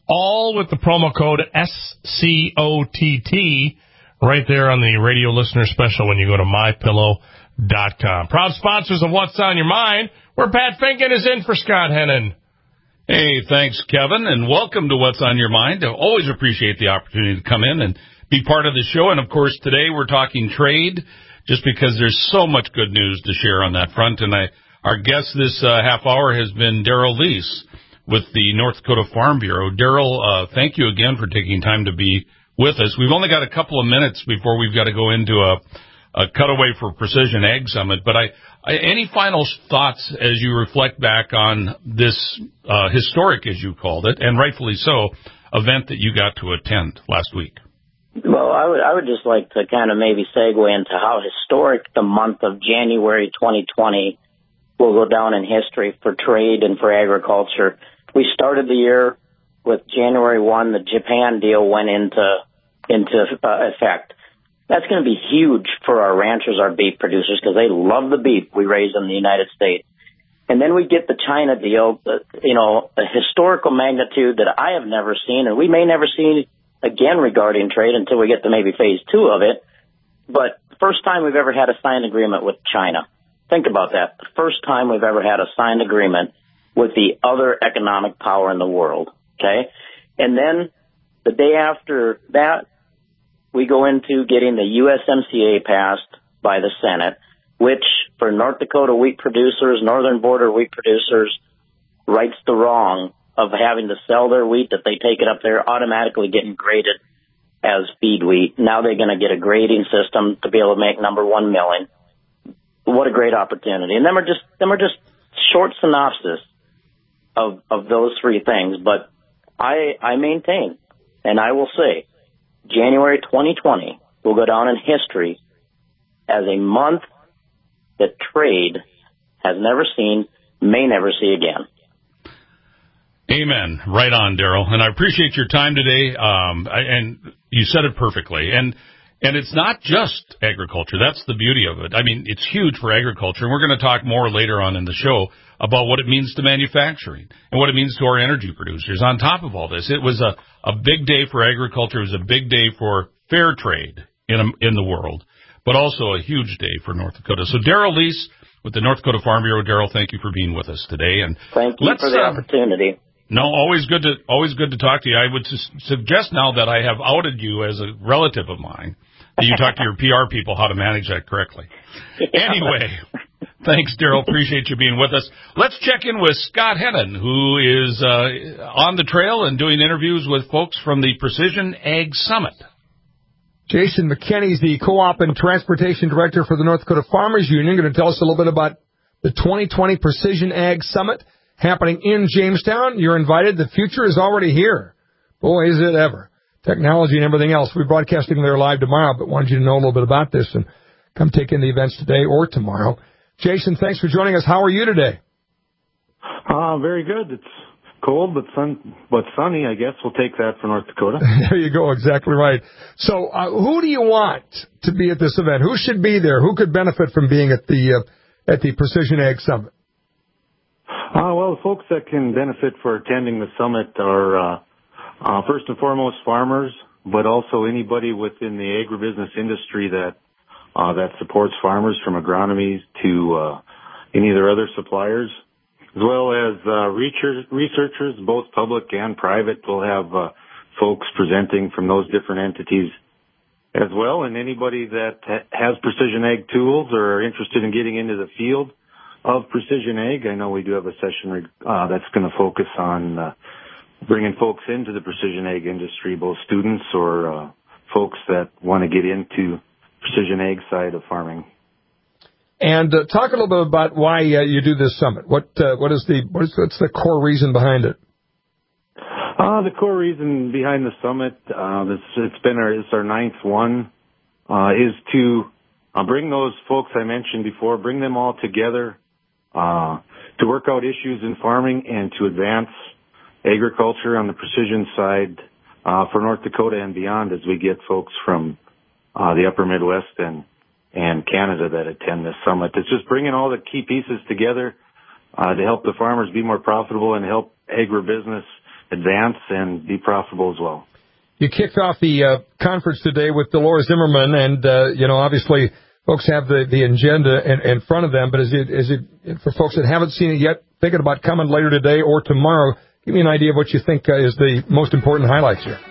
S2: all with the promo code S C O T T right there on the radio listener special when you go to my pillow dot com. Proud sponsors of What's on Your Mind, where Pat Finken is in for Scott Hennon.
S3: Hey, thanks, Kevin, and welcome to What's on Your Mind. I always appreciate the opportunity to come in and be part of the show. And, of course, today we're talking trade, just because there's so much good news to share on that front. And I, our guest this uh, half hour has been Daryl Lease with the North Dakota Farm Bureau. Daryl, uh, thank you again for taking time to be with us. We've only got a couple of minutes before we've got to go into a a cutaway for Precision Ag Summit, but I, I any final thoughts as you reflect back on this uh, historic, as you called it, and rightfully so, event that you got to attend last week?
S20: Well, I would I would just like to kind of maybe segue into how historic the month of January twenty twenty will go down in history for trade and for agriculture. We started the year with January first, the Japan deal went into into uh, effect. That's going to be huge for our ranchers, our beef producers, because they love the beef we raise in the United States. And then we get the China deal, you know, a historical magnitude that I have never seen, and we may never see again regarding trade until we get to maybe phase two of it. But first time we've ever had a signed agreement with China. Think about that. The first time we've ever had a signed agreement with the other economic power in the world, okay? And then the day after that, we go into getting the U S M C A passed by the Senate, which for North Dakota wheat producers, northern border wheat producers, rights the wrong of having to sell their wheat that they take it up there, automatically getting graded as feed wheat. Now they're going to get a grading system to be able to make number one milling. What a great opportunity. And them are just, them are just short synopsis of, of those three things. But I, I maintain, and I will say, January twenty twenty will go down in history as a month that trade has never seen, may never see again.
S3: Amen. Right on, Daryl. And I appreciate your time today. Um, I, and you said it perfectly. And and it's not just agriculture. That's the beauty of it. I mean, it's huge for agriculture. And we're going to talk more later on in the show about what it means to manufacturing and what it means to our energy producers. On top of all this, it was a, a big day for agriculture. It was a big day for fair trade in a, in the world, but also a huge day for North Dakota. So Daryl Lease with the North Dakota Farm Bureau. Daryl, thank you for being with us today. And
S20: thank you for the uh, opportunity.
S3: No, always good to always good to talk to you. I would su- suggest now that I have outed you as a relative of mine, that you talk to your P R people how to manage that correctly. Yeah. Anyway, thanks, Daryl. Appreciate you being with us. Let's check in with Scott Hennon, who is uh, on the trail and doing interviews with folks from the Precision Ag Summit.
S12: Jason McKenney's the Co-op and Transportation Director for the North Dakota Farmers Union. Going to tell us a little bit about the twenty twenty Precision Ag Summit happening in Jamestown. You're invited. The future is already here. Boy, is it ever. Technology and everything else. We're broadcasting there live tomorrow, but wanted you to know a little bit about this and come take in the events today or tomorrow. Jason, thanks for joining us. How are you today?
S6: Uh, very good. It's cold, but sun, but sunny, I guess. We'll take that for North Dakota.
S12: There you go. Exactly right. So, uh, who do you want to be at this event? Who should be there? Who could benefit from being at the, uh, at the Precision Ag Summit?
S6: Uh, well, the folks that can benefit for attending the summit are, uh, uh, first and foremost farmers, but also anybody within the agribusiness industry that, uh, that supports farmers, from agronomies to, uh, any of their other suppliers, as well as, uh, researchers, both public and private. We'll have, uh, folks presenting from those different entities as well. And anybody that ha- has precision ag tools or are interested in getting into the field of precision ag. I know we do have a session uh, that's going to focus on uh, bringing folks into the precision ag industry, both students or uh, folks that want to get into precision ag side of farming.
S12: And uh, talk a little bit about why uh, you do this summit. What uh, what is the what is what's the core reason behind it?
S6: Uh, the core reason behind the summit, uh, this, it's been our it's our ninth one, uh, is to uh, bring those folks I mentioned before, bring them all together. Uh, to work out issues in farming and to advance agriculture on the precision side, uh, for North Dakota and beyond, as we get folks from, uh, the upper Midwest and, and Canada that attend this summit. It's just bringing all the key pieces together, uh, to help the farmers be more profitable and help agribusiness advance and be profitable as well.
S12: You kicked off the uh, conference today with Dolores Zimmerman, and, uh, you know, obviously folks have the, the agenda in, in front of them, but is it, is it, for folks that haven't seen it yet, thinking about coming later today or tomorrow, give me an idea of what you think uh, is the most important highlights here.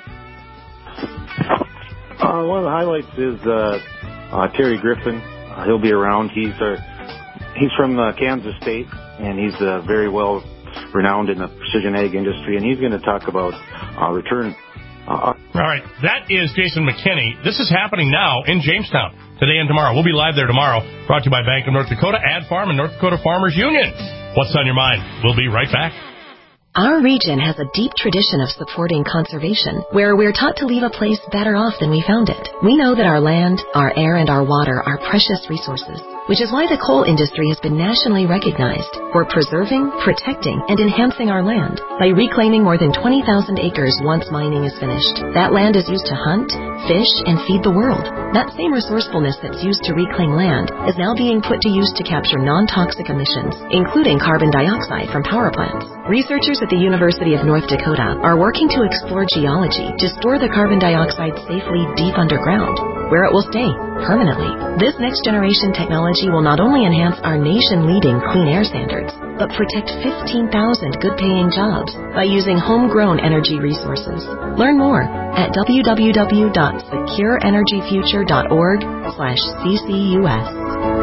S6: Uh, one of the highlights is uh, uh, Terry Griffin. Uh, he'll be around. He's our, he's from uh, Kansas State, and he's uh, very well renowned in the precision ag industry, and he's going to talk about uh, return. Uh,
S2: All right, that is Jason McKinney. This is happening now in Jamestown today and tomorrow. We'll be live there tomorrow. Brought to you by Bank of North Dakota, Ad Farm, and North Dakota Farmers Union. What's on your mind? We'll be right back.
S7: Our region has a deep tradition of supporting conservation, where we're taught to leave a place better off than we found it. We know that our land, our air, and our water are precious resources, which is why the coal industry has been nationally recognized for preserving, protecting, and enhancing our land by reclaiming more than twenty thousand acres once mining is finished. That land is used to hunt, fish, and feed the world. That same resourcefulness that's used to reclaim land is now being put to use to capture non-toxic emissions, including carbon dioxide from power plants. Researchers at the University of North Dakota are working to explore geology to store the carbon dioxide safely deep underground, where it will stay permanently. This next-generation technology will not only enhance our nation-leading clean air standards, but protect fifteen thousand good-paying jobs by using homegrown energy resources. Learn more at w w w dot secure energy future dot org slash C C U S.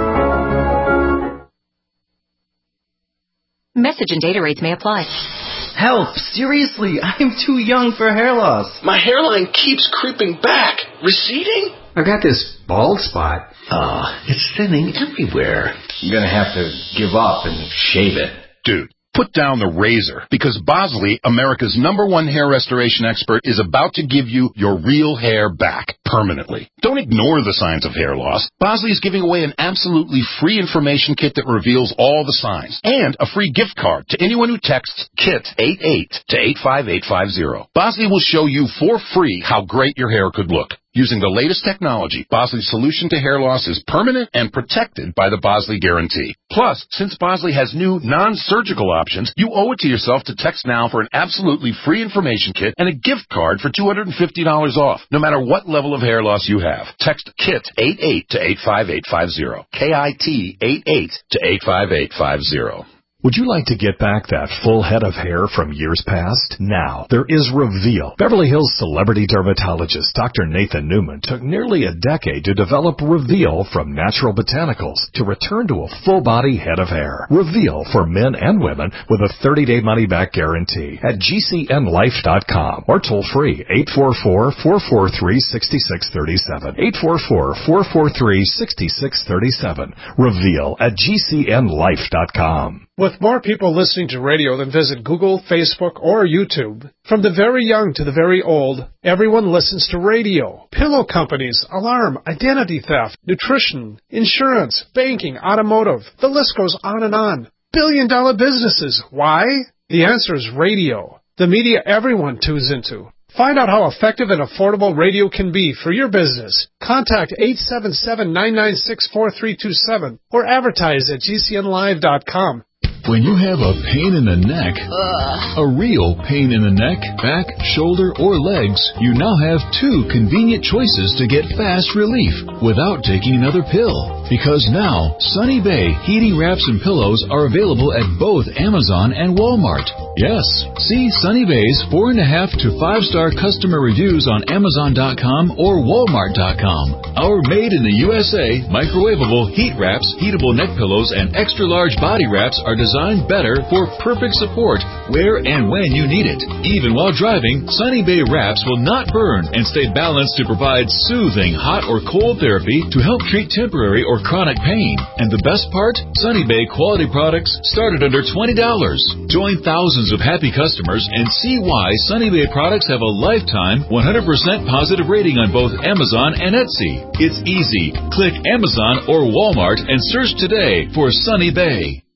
S8: Message and data rates may apply.
S9: Help! Seriously, I'm too young for hair loss.
S24: My hairline keeps creeping back. Receding?
S9: I've got this bald spot.
S24: Oh, it's thinning everywhere.
S9: I'm gonna have to give up and shave it.
S25: Dude, put down the razor, because Bosley, America's number one hair restoration expert, is about to give you your real hair back permanently. Don't ignore the signs of hair loss. Bosley is giving away an absolutely free information kit that reveals all the signs, and a free gift card to anyone who texts KIT eighty-eight to eight five eight five zero. Bosley will show you for free how great your hair could look. Using the latest technology, Bosley's solution to hair loss is permanent and protected by the Bosley Guarantee. Plus, since Bosley has new non-surgical options, you owe it to yourself to text now for an absolutely free information kit and a gift card for two hundred fifty dollars off, no matter what level of hair loss you have. Text KIT eighty-eight to eight five eight five zero. K I T eighty-eight to eight five eight five zero.
S1: Would you like to get back that full head of hair from years past? Now, there is Reveal. Beverly Hills celebrity dermatologist Doctor Nathan Newman took nearly a decade to develop Reveal from natural botanicals to return to a full-body head of hair. Reveal for men and women with a thirty-day money-back guarantee at G C N life dot com or toll-free eight four four, four four three, six six three seven. eight four four, four four three, six six three seven. Reveal at G C N life dot com.
S26: With more people listening to radio than visit Google, Facebook, or YouTube, from the very young to the very old, everyone listens to radio. Pillow companies, alarm, identity theft, nutrition, insurance, banking, automotive. The list goes on and on. Billion dollar businesses. Why? The answer is radio. The media everyone tunes into. Find out how effective and affordable radio can be for your business. Contact eight seven seven, nine nine six, four three two seven or advertise at G C N live dot com.
S22: When you have a pain in the neck, Ugh. a real pain in the neck, back, shoulder, or legs, you now have two convenient choices to get fast relief without taking another pill. Because now, Sunny Bay heating wraps and pillows are available at both Amazon and Walmart. Yes, see Sunny Bay's four and a half to five star customer reviews on Amazon dot com or Walmart dot com. Our made in the U S A microwavable heat wraps, heatable neck pillows, and extra large body wraps are designed better for perfect support where and when you need it. Even while driving, Sunny Bay wraps will not burn and stay balanced to provide soothing hot or cold therapy to help treat temporary or chronic pain. And the best part? Sunny Bay quality products start at under twenty dollars. Join thousands of happy customers and see why Sunny Bay products have a lifetime one hundred percent positive rating on both Amazon and Etsy. It's easy. Click Amazon or Walmart and search today for Sunny Bay.